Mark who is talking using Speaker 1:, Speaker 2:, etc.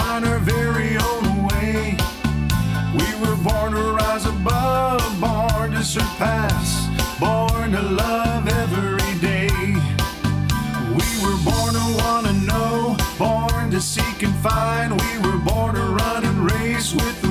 Speaker 1: find our very own way. We were born to rise above, born to surpass, born to love every day. We were born to want to know, born to seek and find. We were born to run and race with the